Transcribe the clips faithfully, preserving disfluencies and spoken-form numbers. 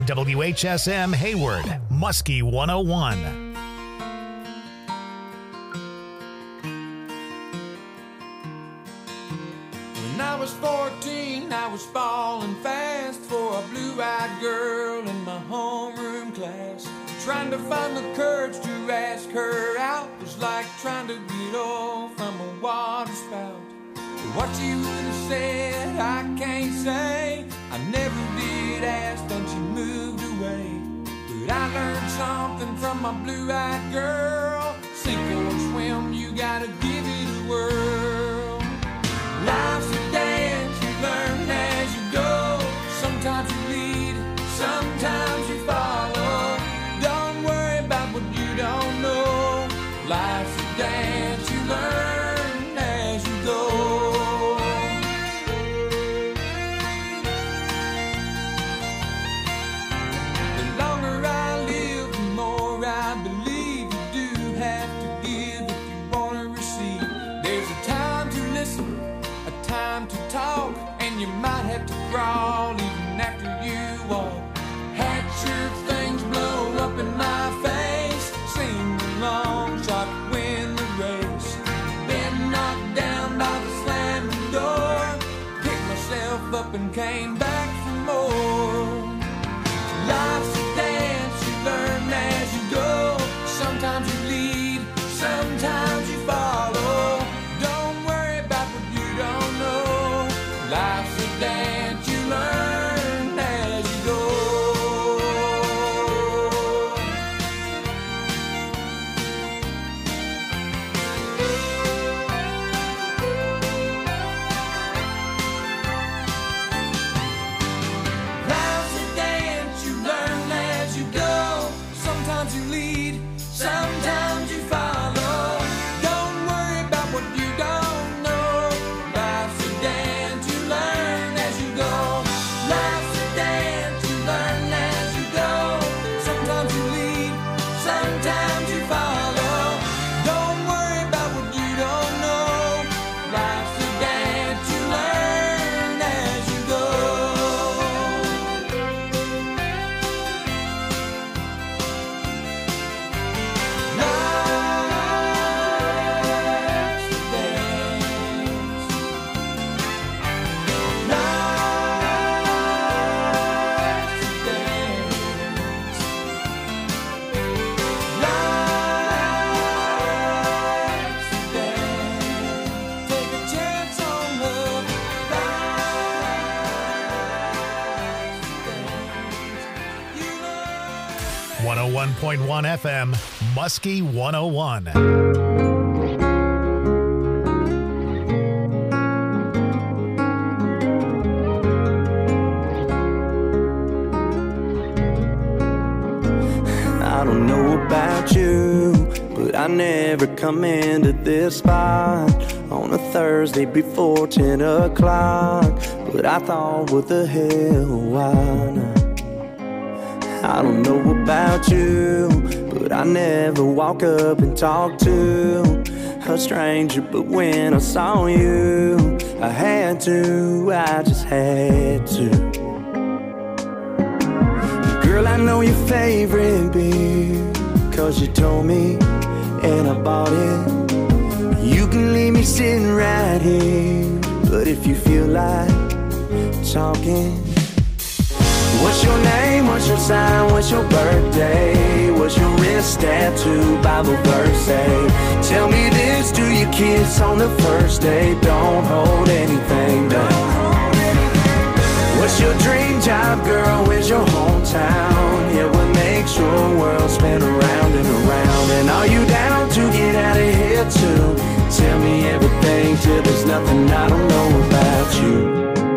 W H S M Hayward, Muskie one oh one. When I was fourteen, I was falling fast for a blue-eyed girl in my homeroom class. Trying to find the courage to ask her out was like trying to get off from a water spout. What you would have said, I can't say. I never did ask, then she moved away. But I learned something from my blue-eyed girl. Sink or swim, you gotta give it a whirl. Life's a dance, you learn as you go. Sometimes you lead, sometimes you follow. Don't worry about what you don't know. Life's a dance, you learn as you go. Talk, and you might have to crawl even after you walk. Had your things blow up in my face. Sing along, shot to win the race. Been knocked down by the slamming door. Picked myself up and came back for more. Life's a dance, you learn as you go. Sometimes you lead, sometimes you follow. Don't worry about what you don't know. Life's a dance, you learn as you go. Life's a dance, you learn as you go. Sometimes you lead, sometimes you follow. Don't worry about what you don't know. Life's a dance, you learn as you go. Life's a dance, you learn as you go. Sometimes you lead, sometimes you follow. Don't worry about what you don't know. Life's a dance, you learn as you go. Life's a dance. one oh one point one F M, Muskie one oh one. I don't know about you, but I never come into this spot on a Thursday before ten o'clock. But I thought, what the hell, why not? I don't know about you, but I never walk up and talk to a stranger. But when I saw you, I had to, I just had to. Girl, I know your favorite beer, cause you told me, and I bought it. You can leave me sitting right here, but if you feel like talking. What's your name, what's your sign, what's your birthday? What's your wrist tattoo, Bible verse say? Tell me this, do you kiss on the first date? Don't hold anything back. What's your dream job, girl? Where's your hometown? Yeah, what makes your world spin around and around? And are you down to get out of here too? Tell me everything till there's nothing I don't know about you.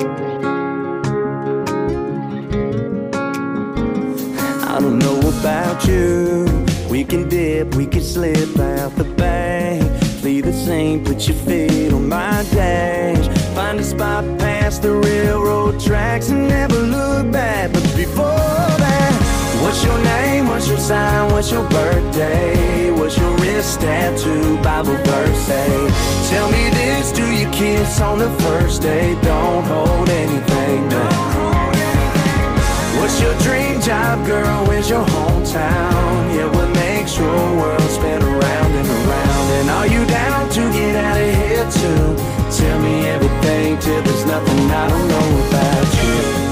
I don't know about you. We can dip, we can slip out the bank. Flee the scene, put your feet on my dash. Find a spot past the railroad tracks and never look back. But before that, what's your name, what's your sign, what's your birthday? What's your wrist tattoo, Bible verse say? Tell me this, do you kiss on the first date? Don't hold anything back. What's your dream job, girl? Where's your hometown? Yeah, what makes your world spin around and around? And are you down to get out of here too? Tell me everything till there's nothing I don't know about you.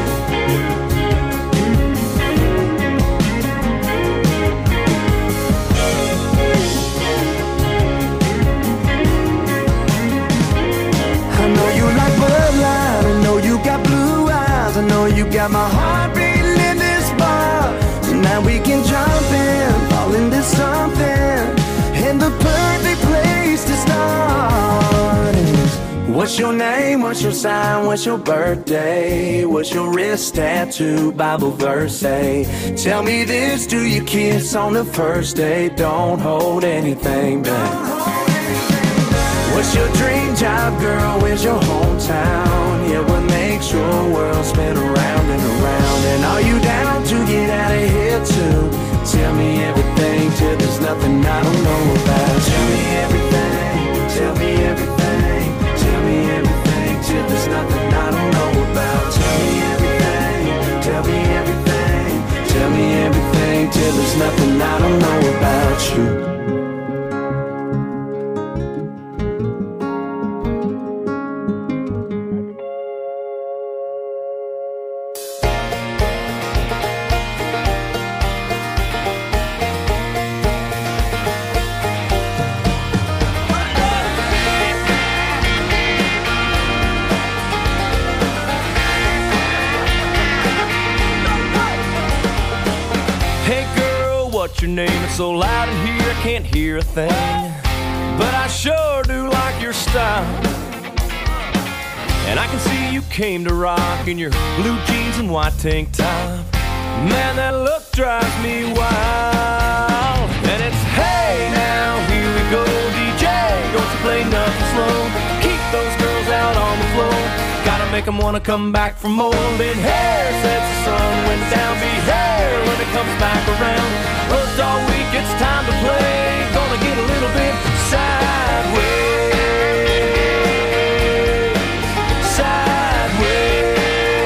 I know you like Bud Light, I know you got blue eyes, I know you got my heart beating in this bar. Tonight we can jump in, fall into something, and the perfect place to start is, what's your name, what's your sign, what's your birthday, what's your wrist tattoo, Bible verse say? Tell me this, do you kiss on the first date? Don't hold anything back. What's your dream job, girl? Where's your hometown? Yeah, what makes your world spin around and around? And are you down to get out of here too? Tell me everything till there's nothing I don't know about. Tell me everything, tell me everything, tell me everything till there's nothing I don't know about. Tell me everything, tell me everything, tell me everything till there's nothing I don't know about you. What's your name? It's so loud in here I can't hear a thing, but I sure do like your style. And I can see you came to rock in your blue jeans and white tank top. Man, that look drives me wild. And it's hey now, here we go, D J, don't you play nothing slow. Keep those girls out on the floor, gotta make them wanna come back for more. Been hair since the sun went down, be hair when it comes back around. Worked all week, it's time to play, gonna get a little bit sideways, sideways.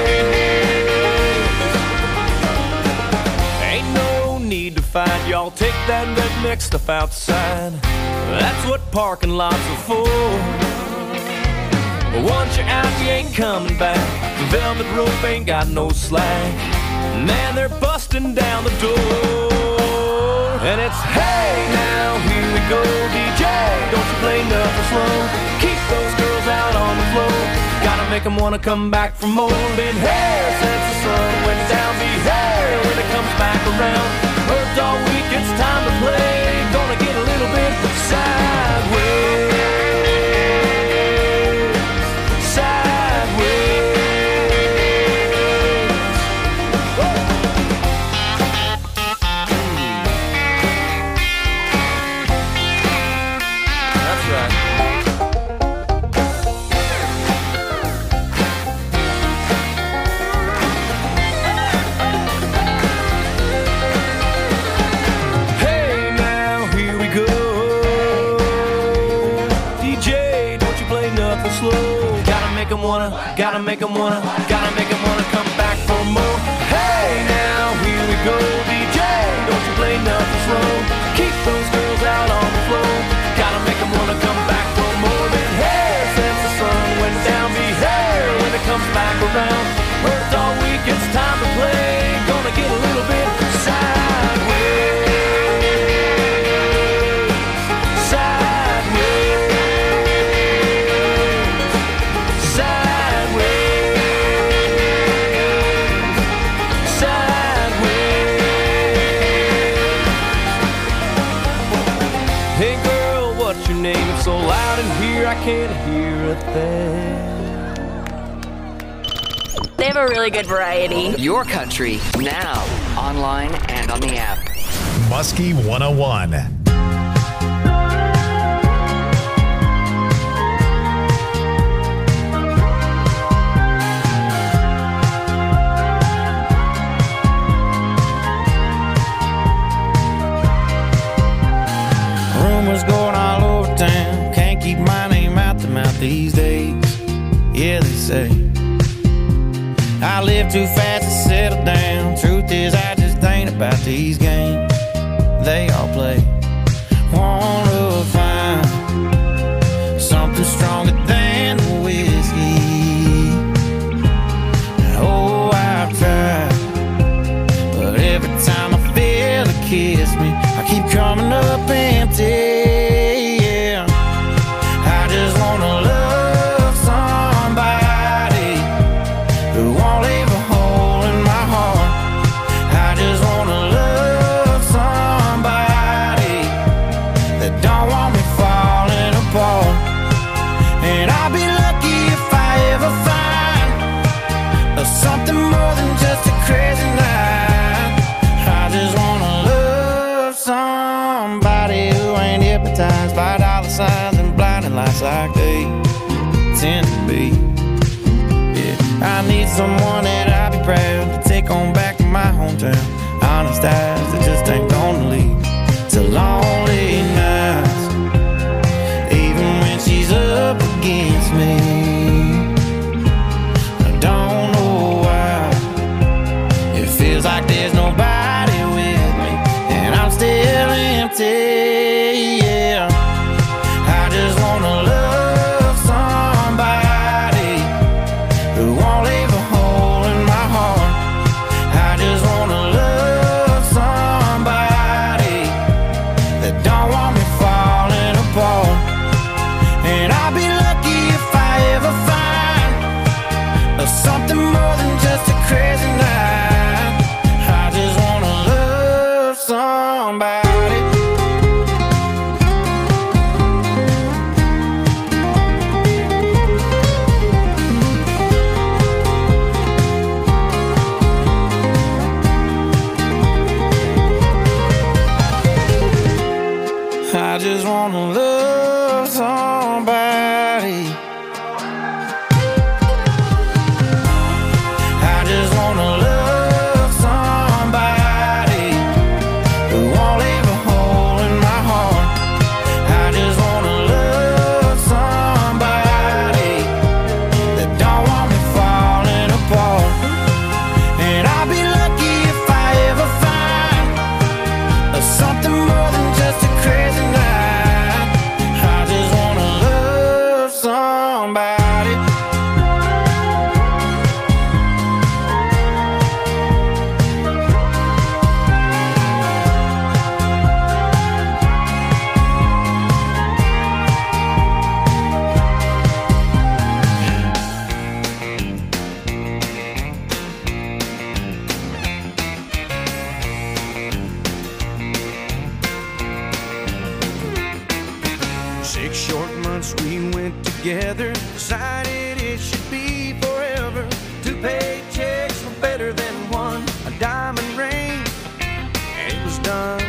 Ain't no need to fight, y'all take that redneck stuff outside. That's what parking lots are for. But once you're out, you ain't coming back. The velvet rope ain't got no slack. Man, they're busting down the door. And it's hey now, here we go, D J, don't you play nothing slow. Keep those girls out on the floor, gotta make them wanna come back for more. Been hair since the sun went down, be hair when it comes back around. Worked all week, it's time to play, gonna get a little bit sideways. Wanna, gotta make them wanna, gotta make them wanna come back for more. Hey now, here we go, D J, don't you play nothing slow. Keep those girls out on the floor, gotta make them wanna come back for more. Been hair since the sun went down, be hair when it comes back around. Worked all week, it's time to play, gonna get a little bit sideways. So loud in here I can't hear a thing. They have a really good variety. Your country, now, online and on the app. Muskie one oh one. Rumors going all over town, can't keep my name out the mouth these days. Yeah, they say I live too fast to settle down. is I just ain't about these games they all play. Wanna find something stronger than the whiskey. Oh, I've tried, but every time I feel her kiss me, I keep coming up empty. Yeah, I just wanna love somebody who won't leave a hole in my heart. I just wanna love somebody that don't want me falling apart. And I'll be lucky if I ever find something more than just a crazy night. I just wanna love somebody who ain't hypnotized by dollar signs and blinding lights like they tend to be. Yeah, I need someone that I'll be proud to take on back to my hometown. Honest eyes that just ain't gonna lead to lonely nights, even when she's up against me. I don't know why it feels like there's nobody with me, and I'm still empty. Yeah, I just wanna love somebody who won't leave a hole in my heart. I just wanna love somebody that don't want me falling apart. And I'll be lucky if I ever find something more than just a crazy night. I just wanna love somebody. I just wanna love somebody. I just wanna love somebody who won't leave a hole in my heart. I just wanna love somebody that don't want me falling apart. And I'll be lucky if I ever find something more than just a crazy night. I just wanna love somebody. Six short months we went together, decided it should be forever. Two paychecks were better than one, a diamond ring, and it was done.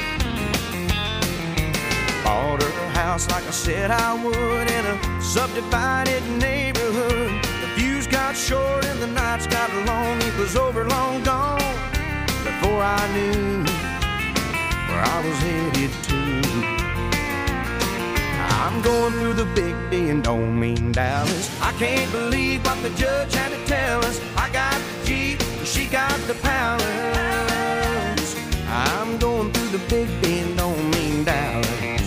Bought her a house like I said I would, in a subdivided neighborhood. The views got short and the nights got long. It was over, long gone, before I knew where I was headed to. I'm going through the big D and don't mean Dallas. I can't believe what the judge had to tell us. I got the Jeep, she got the Palace. I'm going through the big D and don't mean Dallas.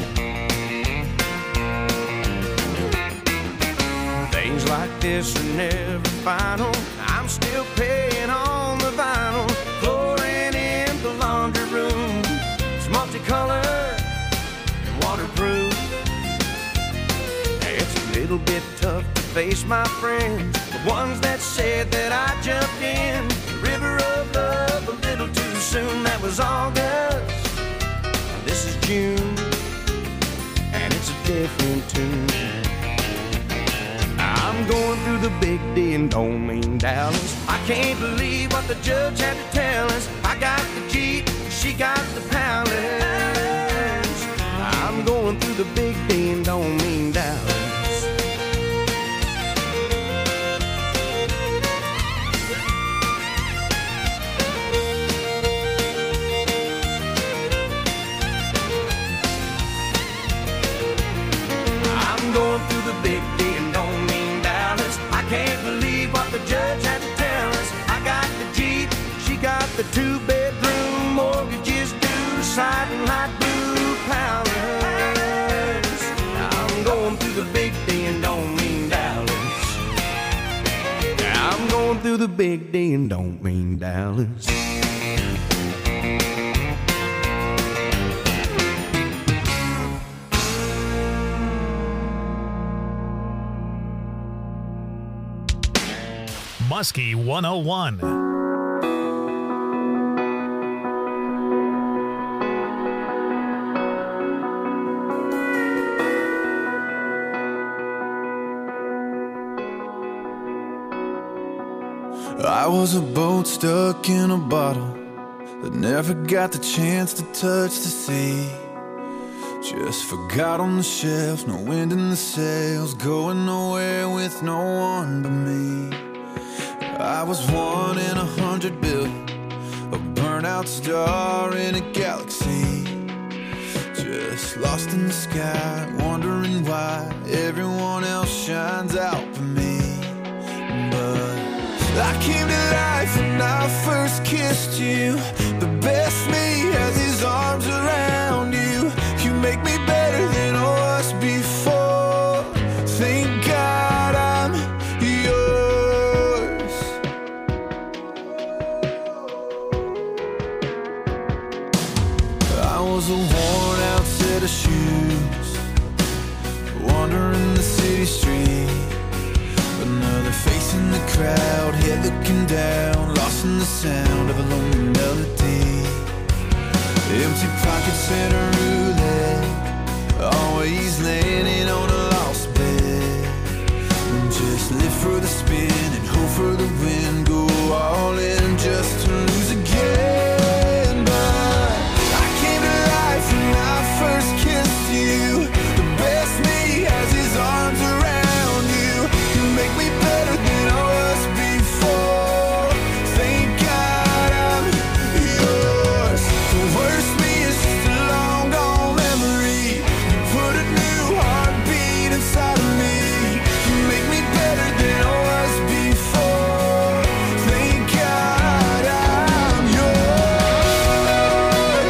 Things like this are never final. I'm still paying on the vinyl. Flooring in the laundry room, it's multicolored and waterproof. It's a little bit tough to face my friends, the ones that said that I jumped in the river of love a little too soon. That was August, this is June, and it's a different tune. I'm going through the big D and don't mean Dallas. I can't believe what the judge had to tell us. I got the Jeep, she got the Palace. I'm going through the big D and don't mean Dallas. Going through the big D and don't mean Dallas. I can't believe what the judge had to tell us. I got the Jeep, she got two-bedroom mortgages due, sliding like blue powders. I'm going through the big D and don't mean Dallas. I'm going through the big D and don't mean Dallas. Muskie one oh one. I was a boat stuck in a bottle that never got the chance to touch the sea. Just forgot on the shelf, no wind in the sails, going nowhere with no one but me. I was one in a hundred billion, a burnout star in a galaxy. Just lost in the sky, wondering why everyone else shines out for me. But I came to life when I first kissed you. The best me has his arms around you. You make me better than I was before. Thank God I'm yours. I was a worn out set of shoes, wandering the city street. Another face in the crowd, head looking down, lost in the sound of a lonely melody. Empty pockets and a roulette, always landing on a lost bet. Just live for the spin and hope for the win, go all in just to lose again. But I came to life when I first kissed you. The best me has his arms around you. You make me better than I was before. Thank God I'm yours. The worst me is just a long gone memory. You put a new heartbeat inside of me. You make me better than I was before. Thank God I'm yours.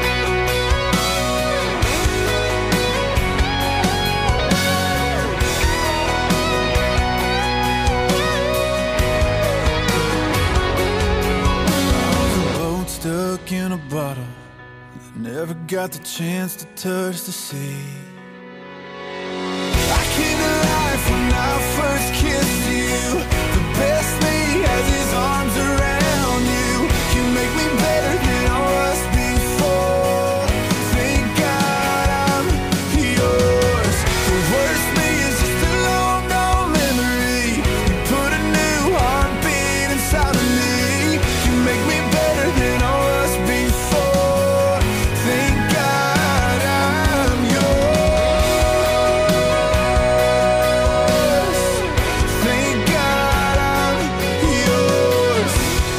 I was a boat stuck in a bottle that never got the chance to touch the sea. I came to life when I first kissed you. The best me has his arms around you. You make me better than I was before. Thank God I'm yours. The worst me is just a long gone memory. You put a new heartbeat inside of me. You make me better than I was before. Thank God I'm yours. Thank God I'm yours.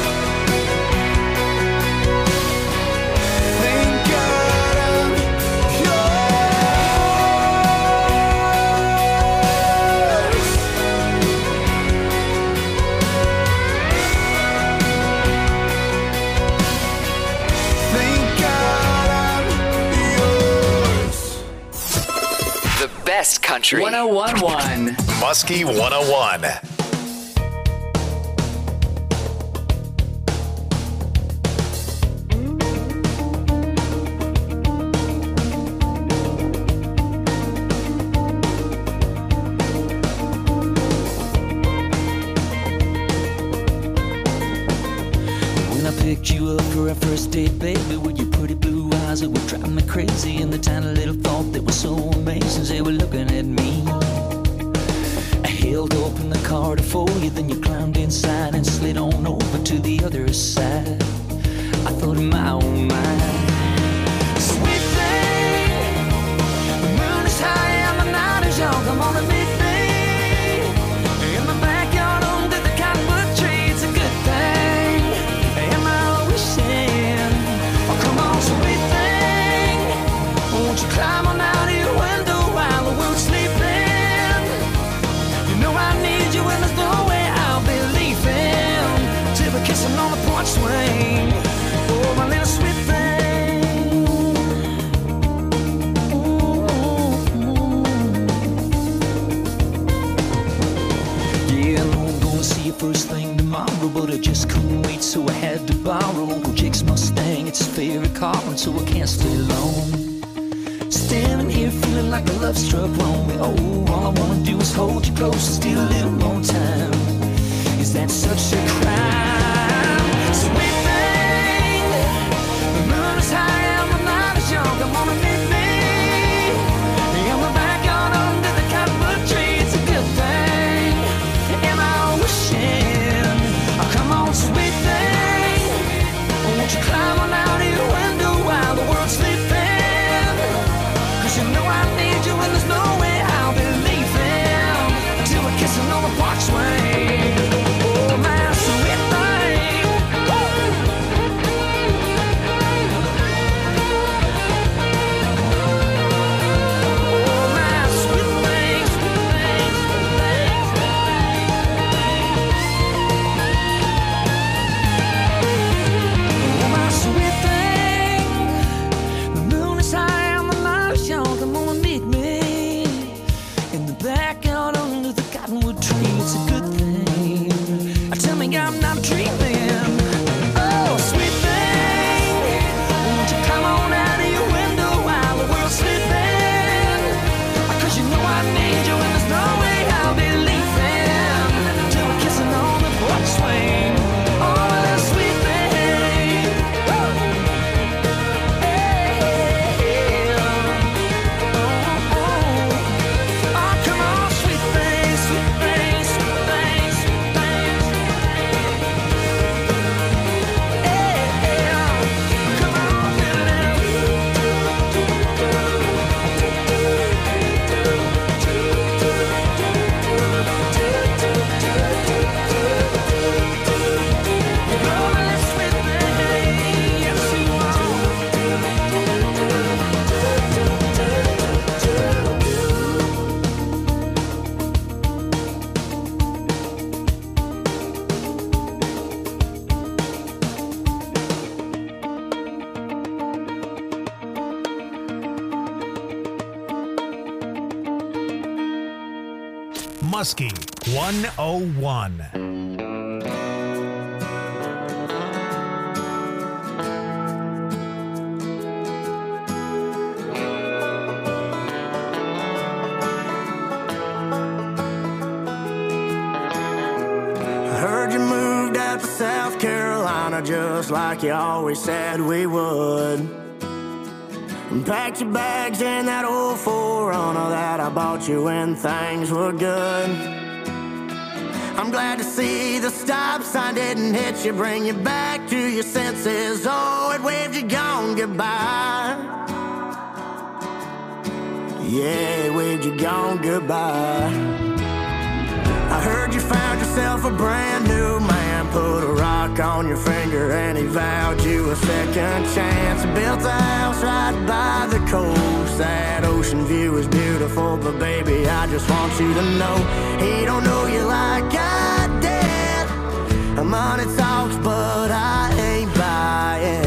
Thank God I'm yours. Thank God I'm yours. The best country. one oh one point one. Muskie one oh one. When I picked you up for our first date, baby, with your pretty blue eyes that were driving me crazy, and the tiny little thought that was so amazing, they were looking at me. I held open the car to for you, then you climbed inside and slid on over to the other side. I thought, my oh my, sweet thing, the moon is high and the night is young. Come on and meet me in the backyard under the cottonwood tree. It's a good thing. Am I wishing? Oh, come on, sweet thing, won't you climb on out of your window while the world's sleeping? You know I need you and there's no way I'll be leaving till we're kissing on the porch swing. borrow Uncle Jake's Mustang. It's his favorite car, and so I can't stay long. Standing here feeling like a love struck wrong. Oh, all I wanna do is hold you close and steal a little more time. Is that such a crime? Sweet thing, the moon is high and the night is young. Come on and meet me in the backyard under the cottonwood tree. It's a good thing, am I wishing? Oh, come on, sweet thing, won't you climb on out of your window while the world's sleeping? 'Cause you know I need you and there's no way I'll be leaving until we're kissing on the porch swing. Oh, my sweet thing. Oh, my sweet thing, sweet thing, sweet thing, sweet thing. Oh, my sweet thing. The moon is high and the night is young. Come on and meet me in the backyard under the cottonwood tree. It's a good thing. Tell me I'm not dreaming. Oh, sweet thing, won't you come on out of your window while the world's sleeping? 'Cause you know I need you and there's no way I'll be leaving till we're kissing on the porch swing. Oh, that sweet thing. Woo! Hey, oh, oh. Oh, come on, sweet thing, sweet thing, sweet thing, sweet thing. Muskie one oh one. Heard you moved out to South Carolina just like you always said we would. And packed your bags in that old four runner that I bought you when things were good. I'm glad to see the stop sign didn't hit you, bring you back to your senses. Oh, it waved you gone goodbye. Yeah, it waved you gone goodbye. I heard you found yourself a brand new man, put a rock on your finger and he vowed you a second chance. Built a house right by the coast, that ocean view is beautiful, but baby, I just want you to know he don't know you like I did. Money talks, but I ain't buying.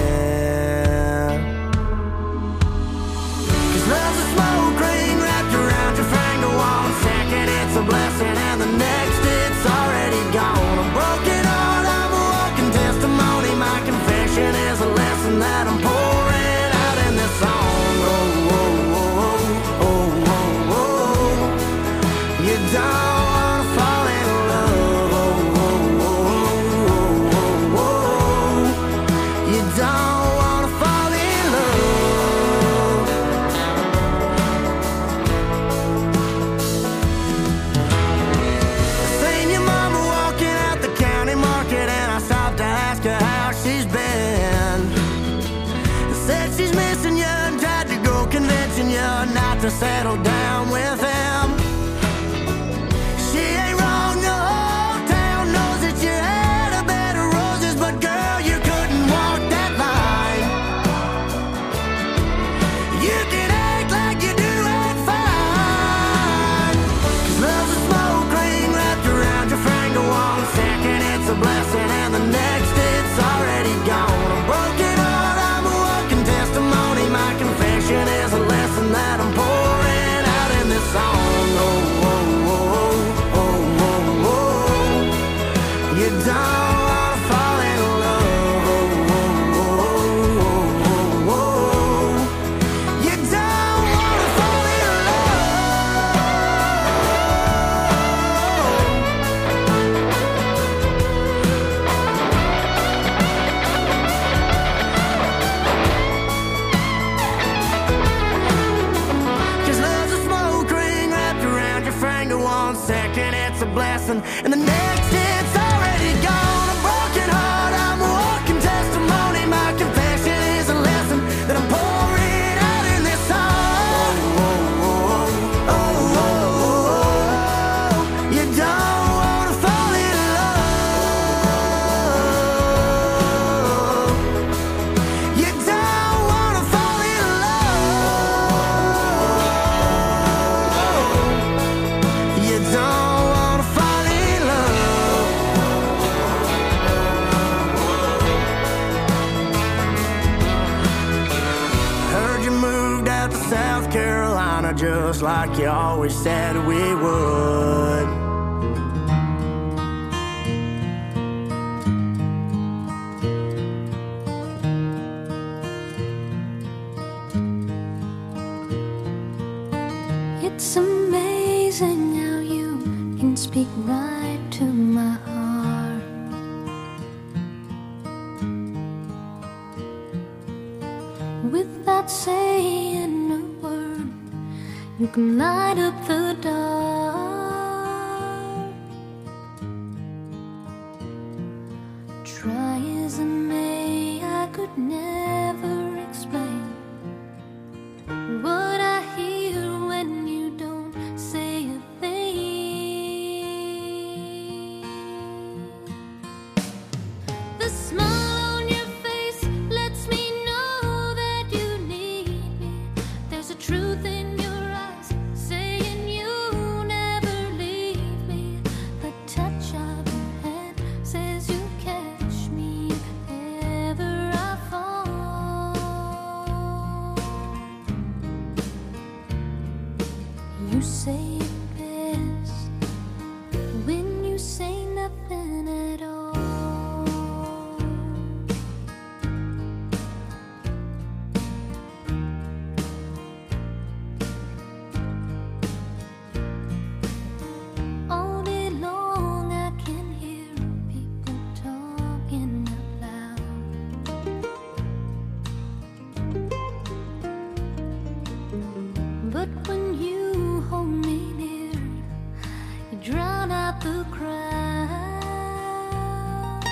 'Cause love's a smoke ring wrapped around your finger. One second it's a blessing and the next it's already gone. A broken heart, I'm a walking testimony. My confession is a lesson that I'm pouring out in this song. Oh, oh, oh, oh, oh, oh. You don't wanna fall in love. Oh, oh, oh, oh, oh, oh. You don't wanna fall in love. Seen your mama walking out the county market and I stopped to ask her how she's been. Said she's missing you and tried to go convincing you not to settle down with him. She ain't wrong, the whole town knows that you had a bed of roses, but girl, you couldn't walk that line. You can act like you do it fine. 'Cause love's a smoke ring wrapped around your finger. One second it's a blessing and the next it's already gone. A broken heart, I'm a walking testimony. My confession is a lesson that I'm pouring out in this song. lesson, and the next it's already gone. A broken heart, I'm a walking testimony. My confession is a lesson that I'm pouring out in this song. Oh, oh, oh, oh, oh, oh. You don't wanna fall in love. You don't wanna fall in love. You don't wanna fall in love. Heard you moved out to South Carolina just like you always said we would. It's amazing how you can speak right to my heart. Without saying a word, you can light up the dark. Try as I may, I could never explain what I hear when you don't say a thing. The smile on your face lets me know that you need me. There's a truth in your eyes saying you never leave me. The touch of your hand says you catch me if ever I fall. You say it best when you say nothing at all. All day long I can hear people talking out loud. But when you hold me near, you drown out the crowd.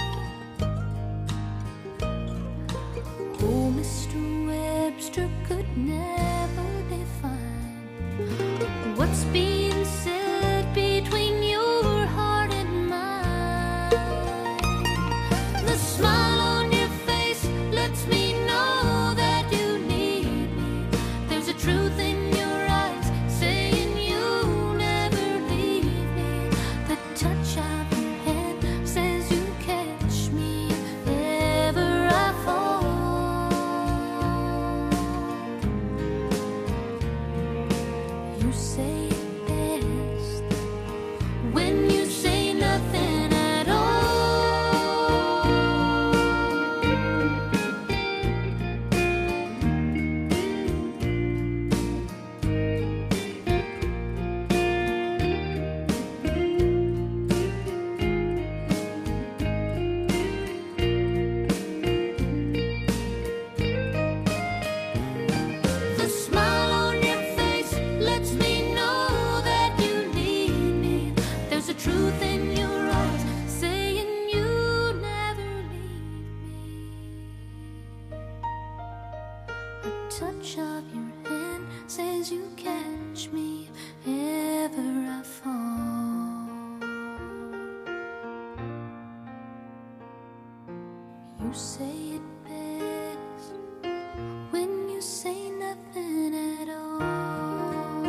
Oh, Mister Webster could never define what's being said between your heart and mine. The smile on your face lets me know that you need me. There's a truth in your eyes saying you never leave me. The touch of your hand says you catch me if ever I fall. You say it best when you say nothing at all. The smile on your face lets me know that you need me. There's a truth in your eyes saying you never leave me. A touch of your hand says you catch me if ever I fall. You say it best when you say nothing at all.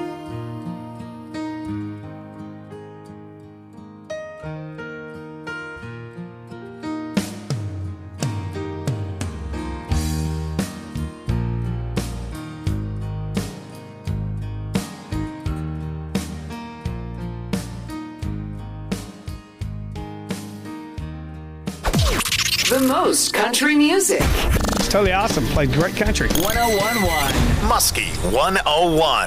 The most country music. It's totally awesome. Played great country. one oh one point one. Muskie one oh one.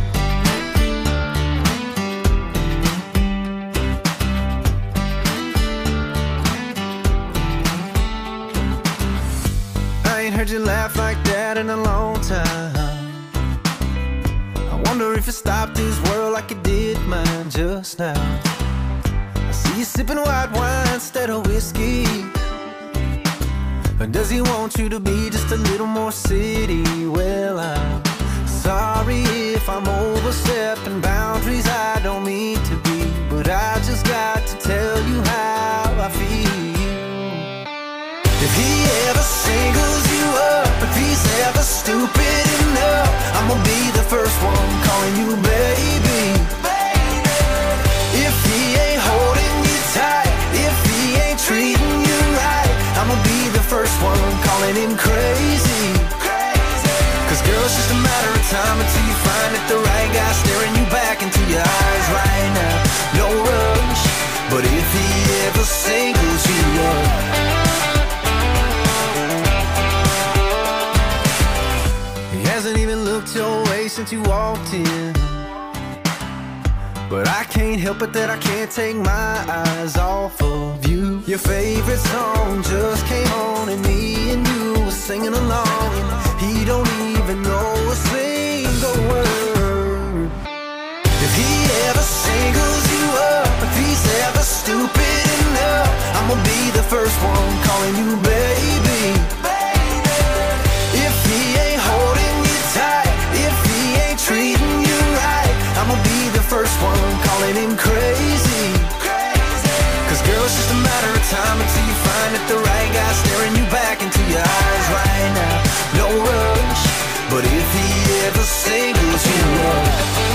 I ain't heard you laugh like that in a long time. I wonder if it stopped this world like it did mine just now. I you sipping white wine instead of whiskey? Or does he want you to be just a little more city? Well, I'm sorry if I'm overstepping boundaries I don't mean to be, but I just got to tell you how I feel. If he ever singles you up, if he's ever stupid enough, I'm gonna be the first one calling you baby. If he ain't holding you tight, if he ain't treating you right, I'm gonna be the first one calling him crazy. Cause girl, it's just a matter of time until you find that the right guy staring you back into your eyes right now. No rush, but if he ever singles you up, he hasn't even looked your way since you walked in, but I can't help it that I can't take my eyes off of you. Your favorite song just came on and me and you were singing along, and he don't even know a single word. If he ever singles you up, if he's ever stupid enough, I'm gonna be the first one calling you baby. If he ain't holding you tight, if he ain't treating you right, I'm gonna be the first one calling him crazy. Cause girl, it's just a matter of time until you find that the right guy staring you back into your eyes right now. No rush, but if he ever singles you up,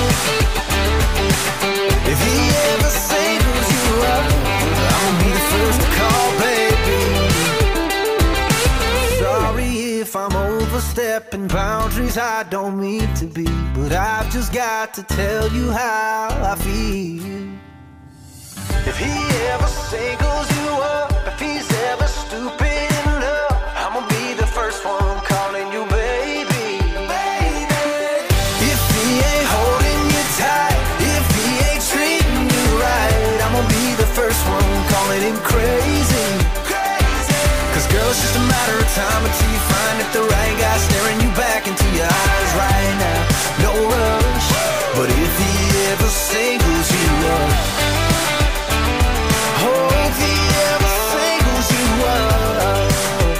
if he ever singles you up, I'll be the first to call, baby. Sorry if I'm overstepping boundaries I don't mean to be, but I've just got to tell you how I feel. If he ever singles you up, if he's ever stupid enough, I'm gonna be the first one calling you baby. Baby. If he ain't holding you tight, if he ain't treating you right, I'm gonna be the first one calling him crazy. Crazy. Cause girl, it's just a matter of time until you find that the right guy staring you back into your eyes right now. No rush, but if he ever singles you up, oh, if he ever singles you up,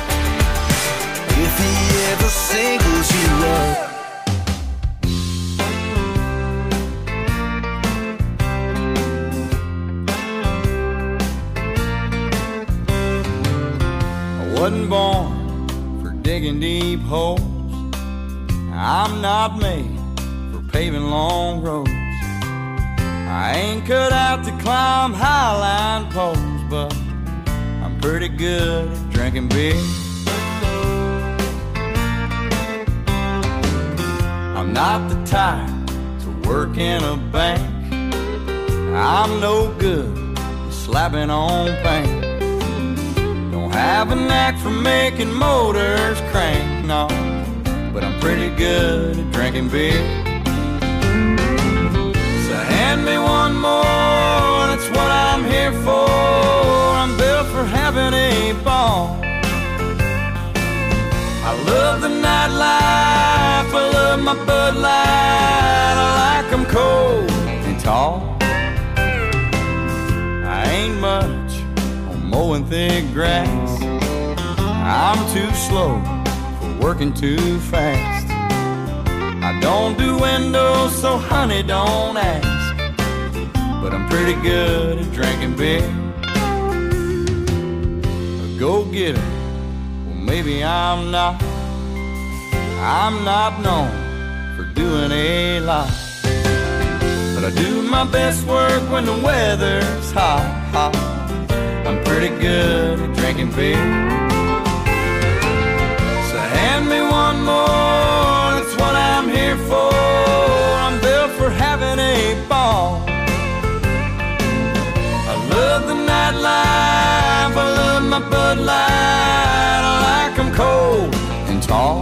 if he ever singles you up. I wasn't born for digging deep holes. I'm not made for paving long roads. I ain't cut out to climb highline poles, but I'm pretty good at drinking beer. I'm not the type to work in a bank. I'm no good at slapping on paint. Don't have a knack for making motors crank, no, but I'm pretty good at drinking beer. Hand me one more, that's what I'm here for. I'm built for having a ball. I love the nightlife, I love my Bud Light. I like 'em cold and tall. I ain't much on mowing thick grass. I'm too slow for working too fast. I don't do windows, so honey, don't ask, but I'm pretty good at drinking beer. A go-getter, well maybe I'm not. I'm not known for doing a lot, but I do my best work when the weather's hot, hot. I'm pretty good at drinking beer. So hand me one more, that's what I'm here for. I'm built for having a ball. I love the nightlife, I love my Bud Light. I like 'em cold and tall.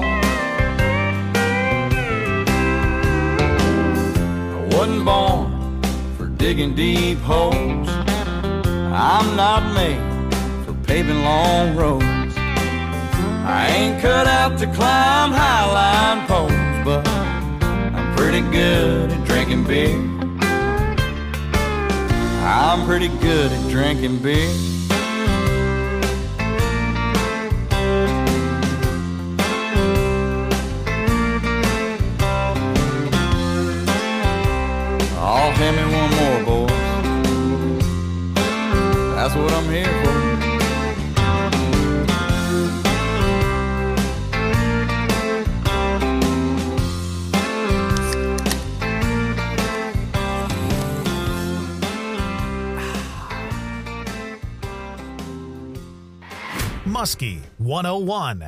I wasn't born for digging deep holes. I'm not made for paving long roads. I ain't cut out to climb highline poles, but I'm pretty good at drinking beer. I'm pretty good at drinking beer. Oh, hand me one more, boys. That's what I'm here for. Muskie one oh one.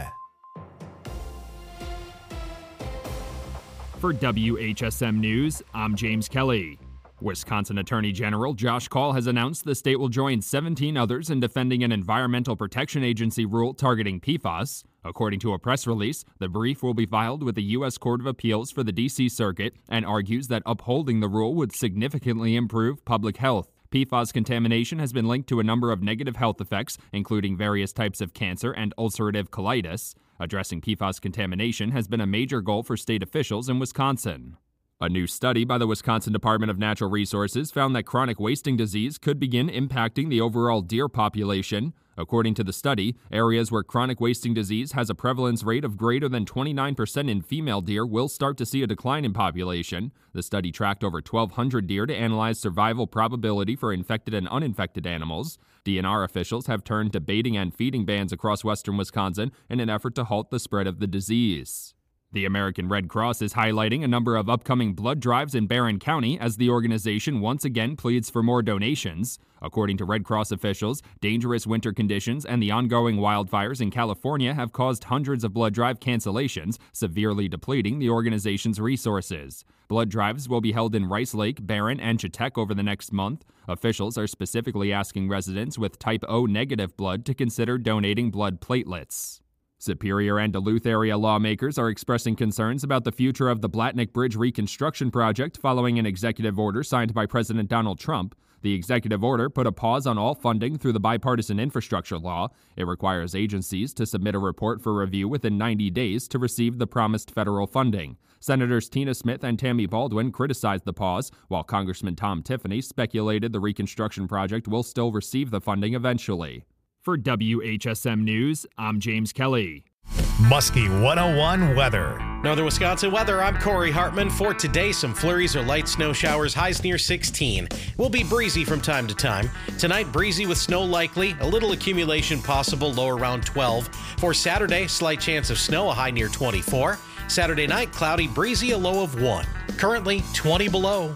For W H S M News, I'm James Kelly. Wisconsin Attorney General Josh Kaul has announced the state will join seventeen others in defending an Environmental Protection Agency rule targeting P FAS. According to a press release, the brief will be filed with the U S Court of Appeals for the D C Circuit and argues that upholding the rule would significantly improve public health. P FAS contamination has been linked to a number of negative health effects, including various types of cancer and ulcerative colitis. Addressing P FAS contamination has been a major goal for state officials in Wisconsin. A new study by the Wisconsin Department of Natural Resources found that chronic wasting disease could begin impacting the overall deer population. According to the study, areas where chronic wasting disease has a prevalence rate of greater than twenty-nine percent in female deer will start to see a decline in population. The study tracked over twelve hundred deer to analyze survival probability for infected and uninfected animals. D N R officials have turned to baiting and feeding bans across western Wisconsin in an effort to halt the spread of the disease. The American Red Cross is highlighting a number of upcoming blood drives in Barron County as the organization once again pleads for more donations. According to Red Cross officials, dangerous winter conditions and the ongoing wildfires in California have caused hundreds of blood drive cancellations, severely depleting the organization's resources. Blood drives will be held in Rice Lake, Barron, and Chetek over the next month. Officials are specifically asking residents with type O negative blood to consider donating blood platelets. Superior and Duluth area lawmakers are expressing concerns about the future of the Blatnick Bridge reconstruction project following an executive order signed by President Donald Trump. The executive order put a pause on all funding through the bipartisan infrastructure law. It requires agencies to submit a report for review within ninety days to receive the promised federal funding. Senators Tina Smith and Tammy Baldwin criticized the pause, while Congressman Tom Tiffany speculated the reconstruction project will still receive the funding eventually. For W H S M News, I'm James Kelly. Muskie one oh one weather. Northern Wisconsin weather, I'm Corey Hartman. For today, some flurries or light snow showers, highs near sixteen. Will be breezy from time to time. Tonight, breezy with snow likely, a little accumulation possible, low around twelve. For Saturday, slight chance of snow, a high near twenty-four. Saturday night, cloudy, breezy, a low of one. Currently, twenty below.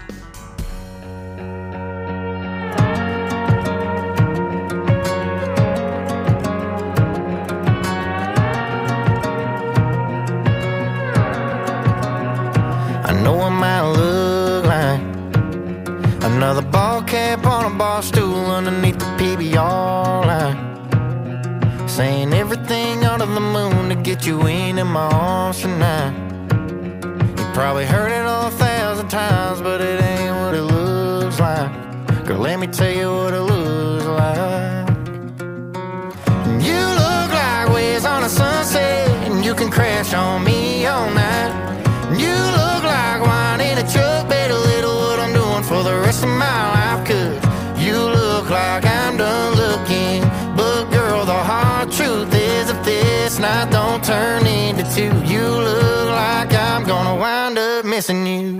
Another ball cap on a bar stool underneath the P B R line, saying everything under the moon to get you into my arms tonight. You probably heard it all a thousand times, but it ain't what it looks like. Girl, let me tell you what it looks like. You look like waves on a sunset, and you can crash on me all night. You look like wine in a truck, better little what I'm doing for the rest of my life. Cause you look like I'm done looking, but girl, the hard truth is if this night don't turn into two, you look like I'm gonna wind up missing you.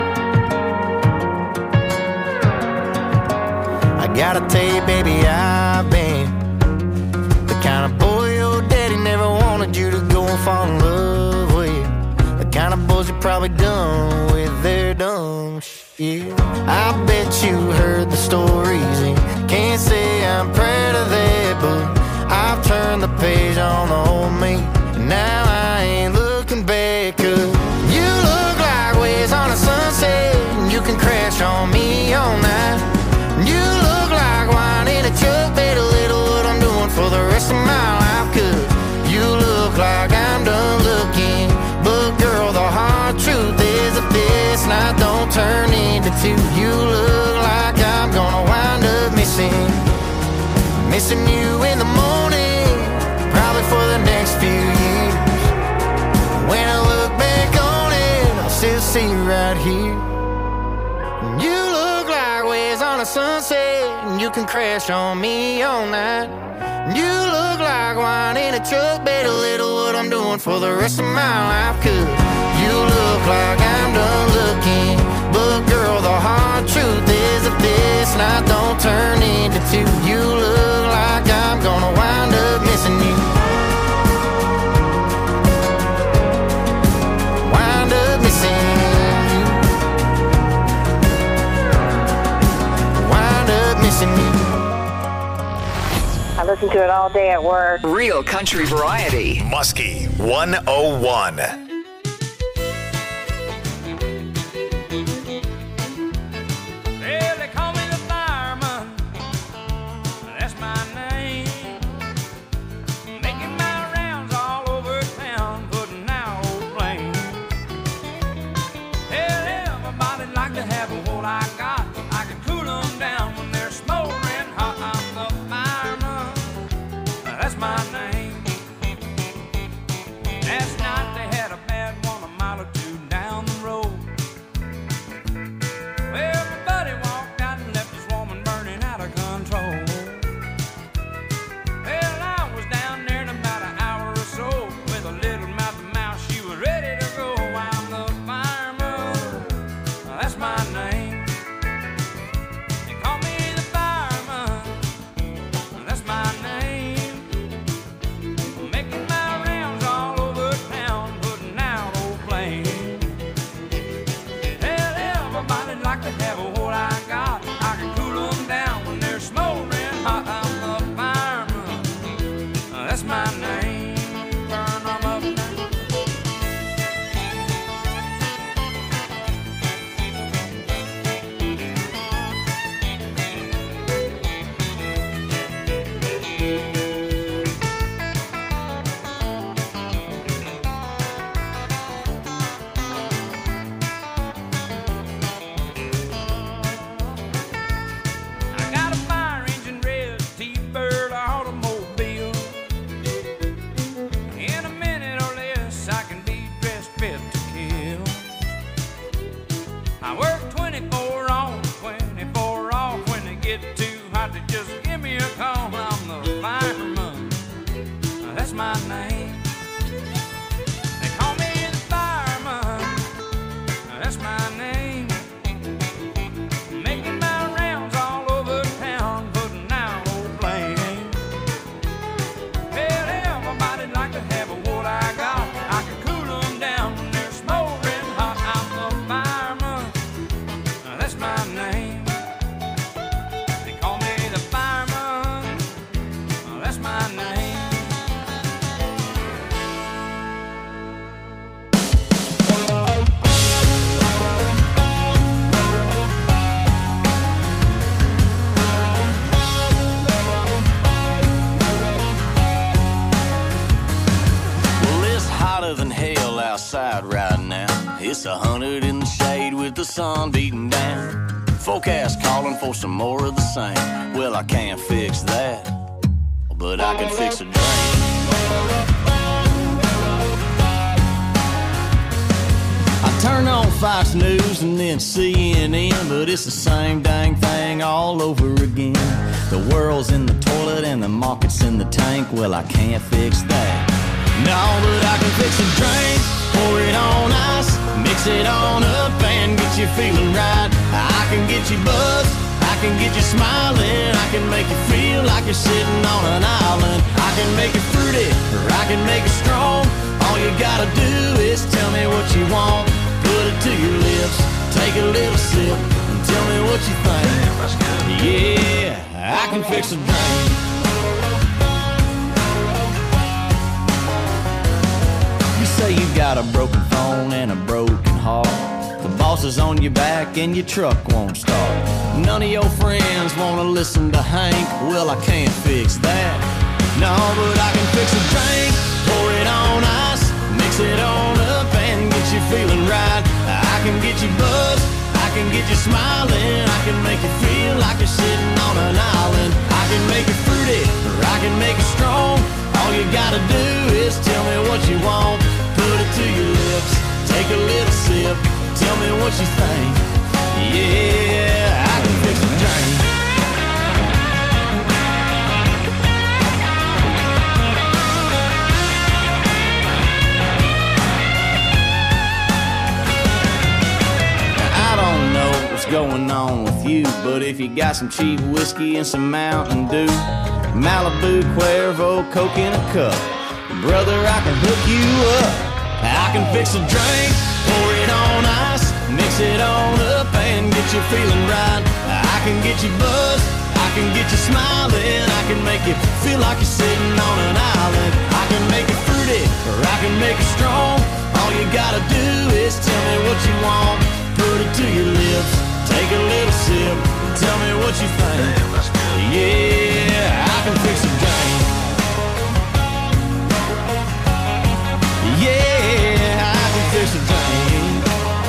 I gotta tell you, baby, I've been the kind of boy your daddy never wanted you to go and fall in love with. The kind of boys you probably done with their dumb shit. I bet you heard the stories and can't say I'm proud of that, but I've turned the page on the old me. Now I ain't looking back, cause you look like waves on a sunset, and you can crash on me all night. You look like wine in a truck, better little what I'm doing for the rest of my life. Cause you look like I'm done looking, but girl, the hard truth is if this night don't turn into two, you look like I'm gonna wind up missing Missing you in the morning, probably for the next few years. When I look back on it, I'll still see you right here. You look like waves on a sunset, and you can crash on me all night. You look like wine in a truck, bet a little what I'm doing for the rest of my life. Cause you look like I'm done looking, but girl, the hard truth is if this night don't turn into two, you look like I'm gonna wind up missing you. Wind up missing you. Wind up missing you. I listen to it all day at work. Real country variety. Muskie one oh one. Well, they call me the fireman. That's my name. Making my rounds all over town, putting out old flames. Hell, everybody like to have what I got. I can cool them down when they're smoldering hot. I'm the fireman. That's my name. Last night they had a bad one a mile or two down the road. Well, my buddy walked out and left his woman burning out of control. Well, I was down there in about an hour or so with a little mouth to mouth. She was ready to go. I'm the fireman. That's my name. They call me the fireman. That's my name. Making my rounds all over town, putting out old flames. Hell, everybody like to have what I got. I can cool them down when they're smoldering hot. I'm the fireman. That's my name. Burn them up now. I got a fire engine red T-Bird automobile. In a minute or less, I can be dressed fit to kill. I work twenty-four on, twenty-four off. When they get too hot, they just give me a call. I'm the fireman. That's my name. They call me the fireman. That's my name. Making my rounds all over town, putting out old flames. Hell, everybody like to have what I got. I can cool them down when they're smoldering hot. I'm the fireman. That's my name. They call me the fireman. That's my name. Well, it's hotter than hell outside right now. It's a hundred in the shade with the sun beating down. Forecast calling for some more of the same. Well, I can't fix that, but I can fix a drain. I turn on Fox News and then C N N, but it's the same dang thing all over again. The world's in the toilet and the market's in the tank. Well, I can't fix that. No, but I can fix a drink, pour it on ice, mix it on up and get you feeling right. I can get you buzzed, I can get you smiling, I can make you feel like you're sitting on an island. I can make it fruity, or I can make it strong. All you gotta do is tell me what you want. Put it to your lips, take a little sip, and tell me what you think. Yeah, I can fix a drink. You say you got a broken phone and a broken heart. The boss is on your back and your truck won't start. None of your friends wanna listen to Hank. Well, I can't fix that. No, but I can fix a drink, pour it on ice, mix it on up and get you feeling right. I can get you buzzed, I can get you smiling, I can make you feel like you're sitting on an island. I can make it fruity, or I can make it strong. All you gotta do is tell me what you want. Put it to your lips, take a little sip, tell me what you think. Yeah, I can fix a drink. going on with you. But if you got some cheap whiskey and some Mountain Dew, Malibu, Cuervo, Coke in a cup, brother, I can hook you up. I can fix a drink, pour it on ice, mix it on up and get you feeling right. I can get you buzzed, I can get you smiling, I can make you feel like you're sitting on an island. I can make it fruity, or I can make it strong. All you gotta do is tell me what you want. Put it to your lips, take a little sip, tell me what you think. Yeah, I can fix a drink. Yeah, I can fix a drink.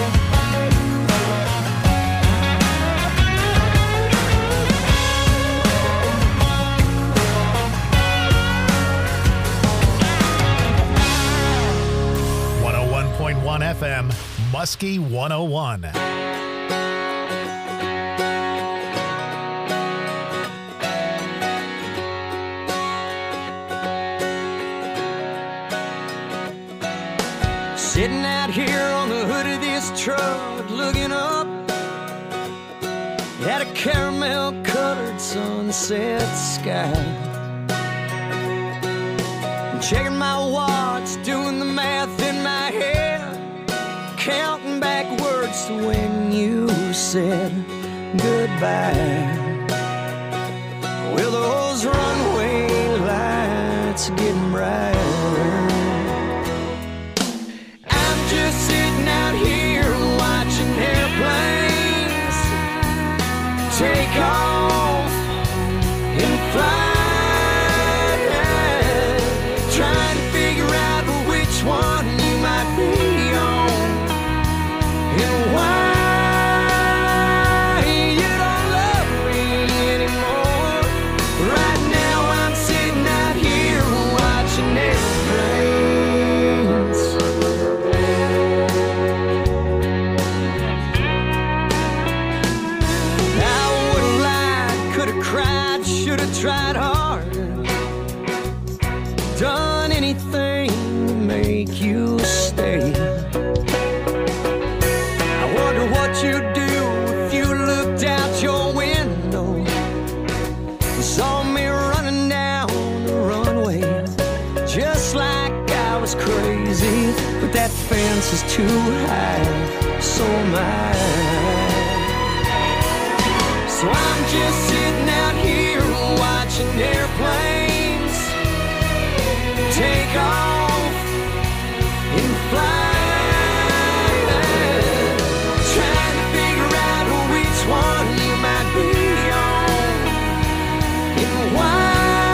one oh one point one F M, Muskie one oh one. Sitting out here on the hood of this truck, looking up at a caramel-colored sunset sky. I'm checking my watch, doing the math in my head, counting backwards to when you said goodbye. Well, those runway lights are getting brighter. Just sitting out here watching airplanes take off and fly, trying to figure out which one you might be on and why you don't love me anymore. Right now I'm sitting out here watching airplanes. Tried hard, done anything to make you stay. I wonder what you'd do if you looked out your window and saw me running down the runway, just like I was crazy. But that fence is too high, so am I. So I'm just sitting out here watching airplanes take off and fly, trying to figure out which one you might be on and why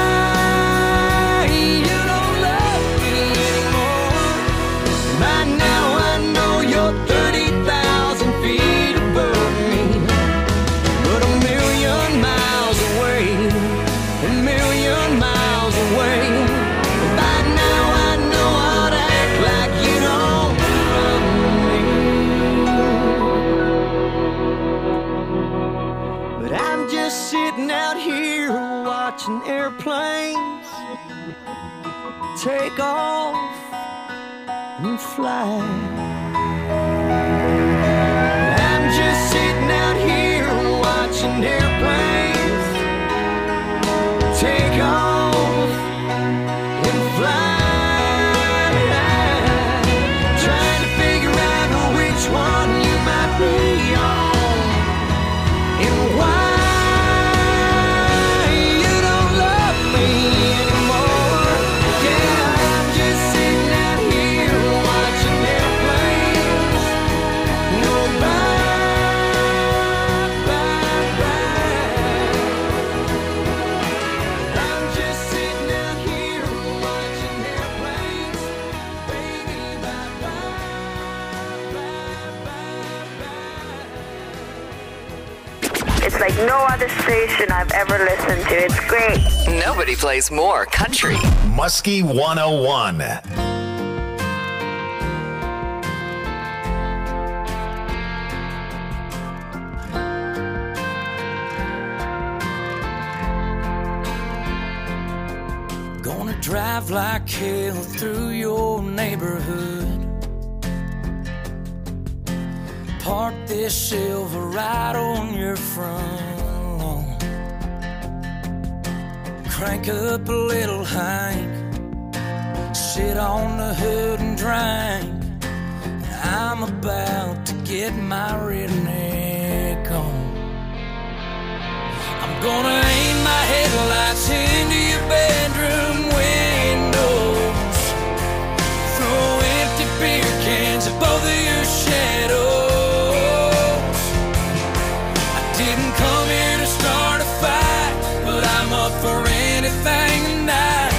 you don't love me anymore. By now I know you're thirty thousand feet above me, but a million miles away, a million miles away. By now I know I'd act like you don't love me. But I'm just sitting out here watching airplanes take off and fly. I'm just sitting out here watching airplanes take off and fly, trying to figure out which one you might be on and why you don't love me anymore. Yeah, I'm just sitting out here watching airplanes go by. It's like no other station I've ever listened to. It's great. Nobody plays more country. Muskie one oh one. Gonna drive like hell through your neighborhood, Park this Silverado on your front lawn. Crank up a little Hank, sit on the hood and drink. I'm about to get my redneck on. I'm gonna aim my headlights into your bedroom windows, throw empty beer cans at both of your shadows. I didn't come here to start a fight, but I'm up for anything tonight.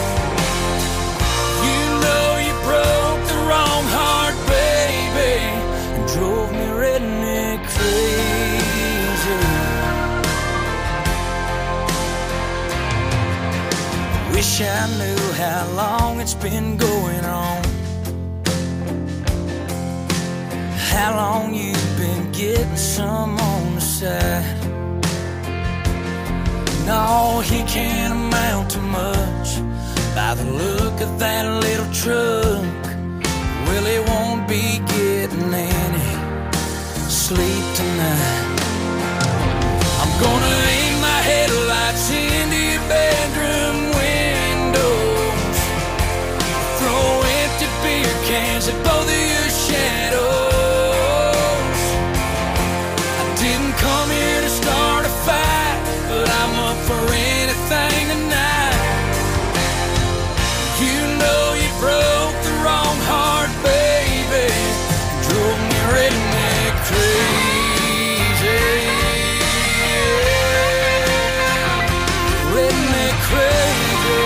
You know you broke the wrong heart, baby, and drove me redneck crazy. Wish I knew how long it's been going on, how long you've been getting some on the side. No, he can't amount to much by the look of that little truck. Well, he won't be getting any sleep tonight. I'm gonna aim my headlights into your bedroom windows, throw empty beer cans at both of your shadows. I didn't come here to start a fight, but I'm up for anything tonight. You know you broke the wrong heart, baby, drove me redneck crazy. Redneck crazy.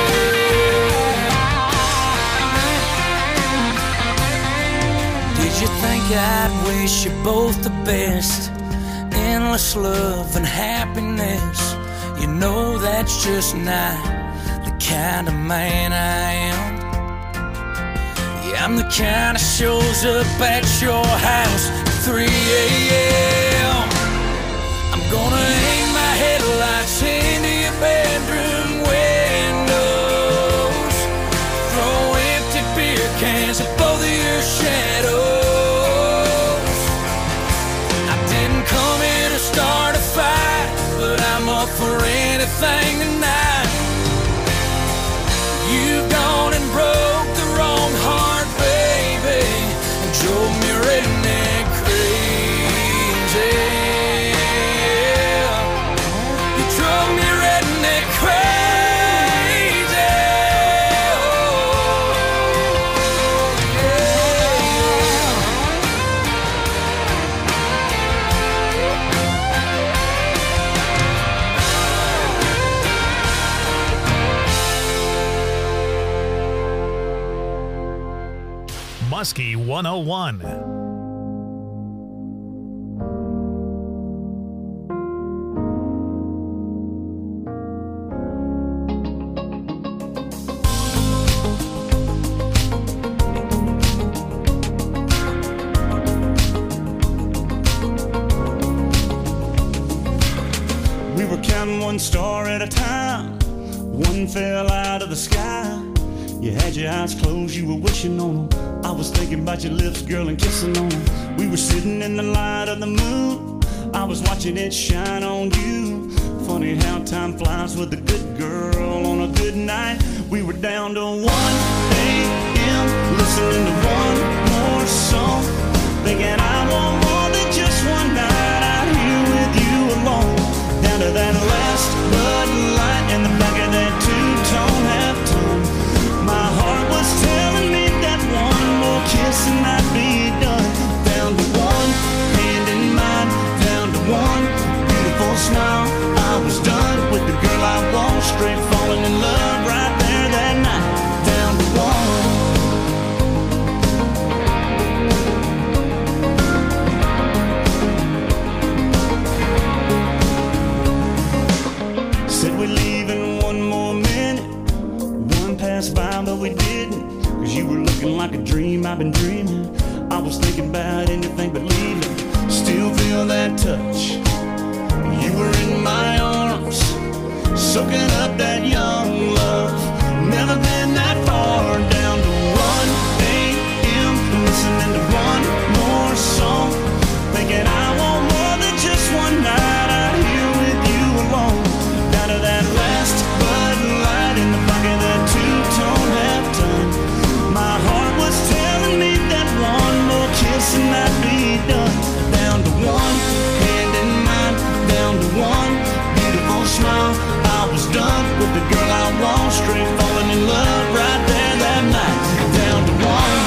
Did you think I'd wish you both the best? Endless love and happiness. You know that's just not the kind of man I am. Yeah, I'm the kind that shows up at your house at three a.m. I'm gonna aim my headlights into your bedroom windows, throw empty beer cans at both of your shadows. I didn't come here to start a fight, but I'm up for anything tonight. You've gone and broke the wrong heart, baby, and drove me redneck crazy. You drove me redneck crazy. Oh, Muskie one oh one. We were counting one star at a time. One fell out of the sky. You had your eyes closed, you were wishing on them. I was thinking about your lips, girl, and kissing on them. We were sitting in the light of the moon. I was watching it shine on you. Funny how time flies with a good girl on a good night. We were down to one a.m. listening to one more song, thinking I want more than just one night out here with you alone. Down to that last Bud Light in the back of that two-tone half-tone. My heart was telling me that one more kiss and I'd be done. Down to one hand in mine, down to one beautiful smile. I was done with the girl I want, straight falling in love right there that night. Down to one. Said we'd leave in one more minute. One passed by but we didn't, cause you were looking like a dream I've been dreaming. I was thinking about anything but leaving. Still feel that touch. You were in my arms, soaking up that young love. Never been that far. Down to one a.m. listening to one more song, kissing I'd be done. Down to one, hand in mine, down to one beautiful smile. I was done with the girl I want, straight falling in love right there that night. Down to one.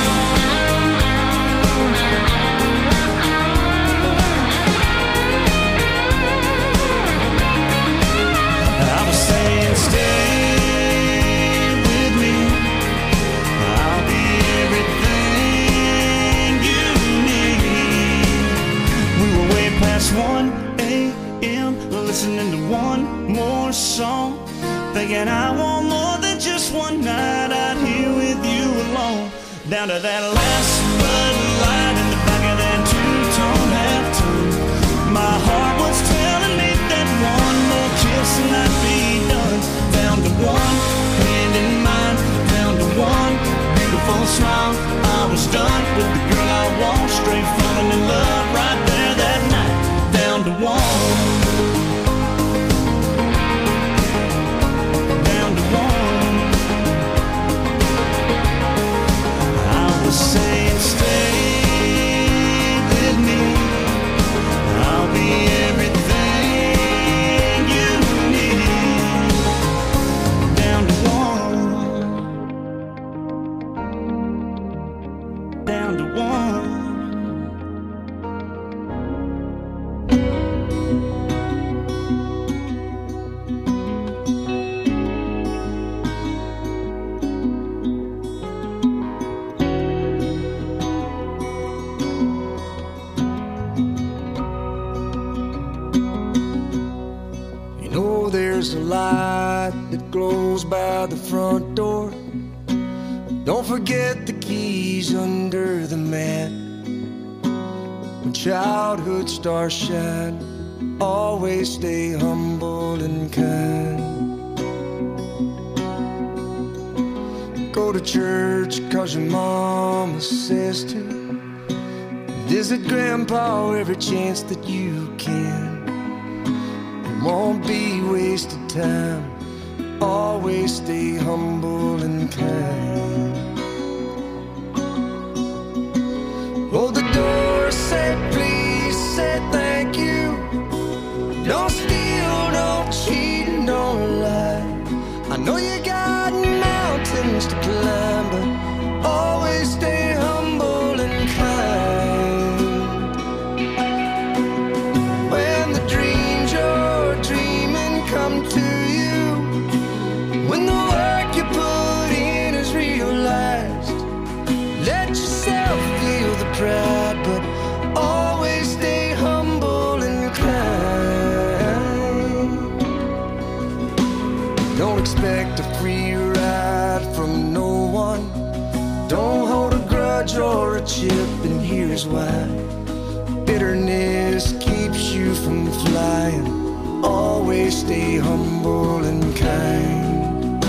I was saying stay with me, I'll be everything you need. We were way past one a.m. listening to one more song, thinking I want more than just one night out here with you alone. Down to that last Bud Light in the back of that two-tone half-tone. My heart was telling me that one more kiss and I'd be done. Down to one, hand in mine, down to one beautiful smile. I was done with the girl I want, straight falling in love right there that night. Down to one. Saying stay with me, I'll be everything you need. Down to one, down to one. There's a light that glows by the front door. Don't forget the keys under the mat. When childhood stars shine, always stay humble and kind. Go to church cause your mama says to. Visit grandpa every chance that you can. Won't be wasted time. Always stay humble and kind. Hold the door, say please, say thank you. Don't steal, don't cheat, and don't lie. I know you got mountains to climb, but always stay humble and kind. When the dreams you're dreaming come to you, when the work you put in is realized, let yourself feel the pride, but always stay humble and kind. Don't expect a free ride from no one. Don't hold a grudge or a chip, and here's why. Bitterness keeps you from flying. Always stay humble and kind.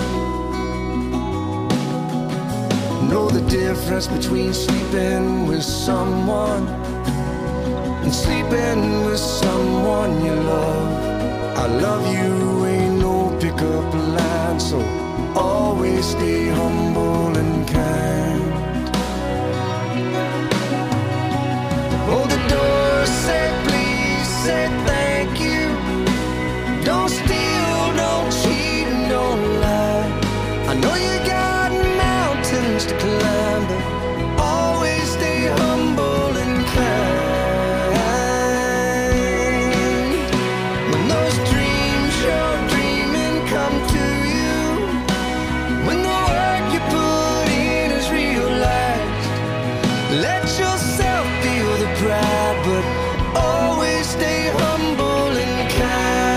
Know the difference between sleeping with someone and sleeping with someone you love. I love you ain't no pickup line, so always stay humble and kind. Hold the door, say please, say thank you. Don't steal, don't cheat, and don't lie. I know you got mountains to climb, but always stay humble and kind. When those dreams you're dreaming come to you, when the work you put in is realized, let yourself feel the pride, but always stay humble and kind.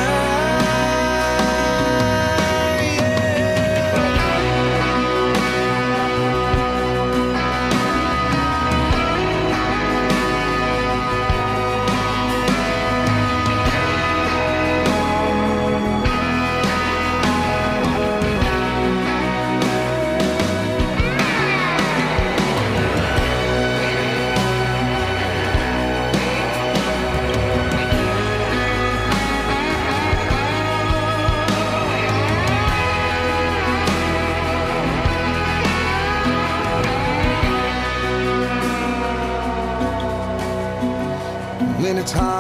when it's hard.